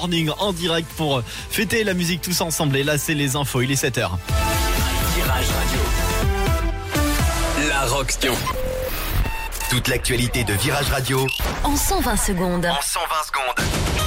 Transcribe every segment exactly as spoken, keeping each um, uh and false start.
Morning en direct pour fêter la musique tous ensemble. Et là, c'est les infos, il est sept heures. Virage Radio. La Rockstation. Toute l'actualité de Virage Radio en cent vingt secondes. En cent vingt secondes.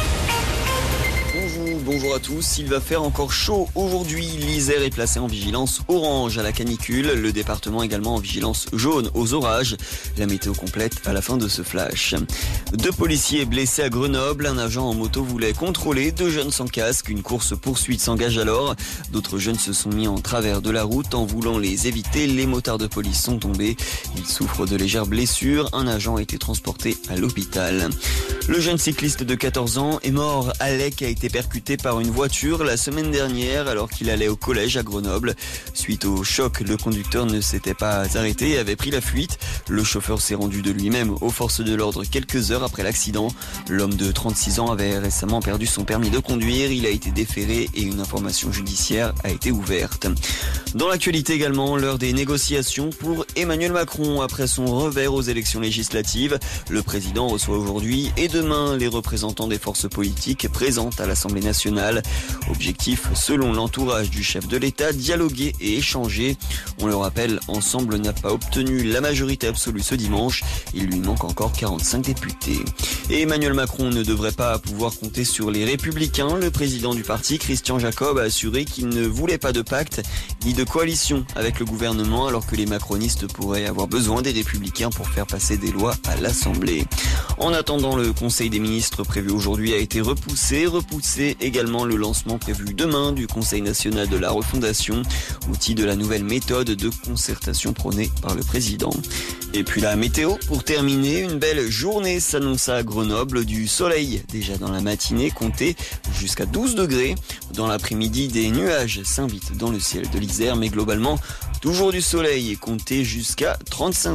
Bonjour, bonjour à tous. Il va faire encore chaud aujourd'hui. L'Isère est placé en vigilance orange à la canicule. Le département également en vigilance jaune aux orages. La météo complète à la fin de ce flash. Deux policiers blessés à Grenoble. Un agent en moto voulait contrôler deux jeunes sans casque. Une course-poursuite s'engage alors. D'autres jeunes se sont mis en travers de la route en voulant les éviter. Les motards de police sont tombés. Ils souffrent de légères blessures. Un agent a été transporté à l'hôpital. Le jeune cycliste de quatorze ans est mort. Alec a été percuté par une voiture la semaine dernière alors qu'il allait au collège à Grenoble. Suite au choc, le conducteur ne s'était pas arrêté et avait pris la fuite. Le chauffeur s'est rendu de lui-même aux forces de l'ordre quelques heures après l'accident. L'homme de trente-six ans avait récemment perdu son permis de conduire. Il a été déféré et une information judiciaire a été ouverte. Dans l'actualité également, l'heure des négociations pour Emmanuel Macron après son revers aux élections législatives. Le président reçoit aujourd'hui et demain les représentants des forces politiques présentes à l'Assemblée nationale. Objectif, selon l'entourage du chef de l'État, dialoguer et échanger. On le rappelle, Ensemble n'a pas obtenu la majorité absolue ce dimanche. Il lui manque encore quarante-cinq députés. Et Emmanuel Macron ne devrait pas pouvoir compter sur les Républicains. Le président du parti, Christian Jacob, a assuré qu'il ne voulait pas de pacte ni de coalition avec le gouvernement alors que les macronistes pourraient avoir besoin des Républicains pour faire passer des lois à l'Assemblée. En attendant, le Conseil des ministres prévu aujourd'hui a été repoussé. Repoussé également le lancement prévu demain du Conseil national de la refondation, outil de la nouvelle méthode de concertation prônée par le président. Et puis la météo, pour terminer, une belle journée s'annonce à Grenoble, du soleil déjà dans la matinée, comptez jusqu'à douze degrés. Dans l'après-midi, des nuages s'invitent dans le ciel de l'Isère, mais globalement, toujours du soleil et comptez jusqu'à trente-cinq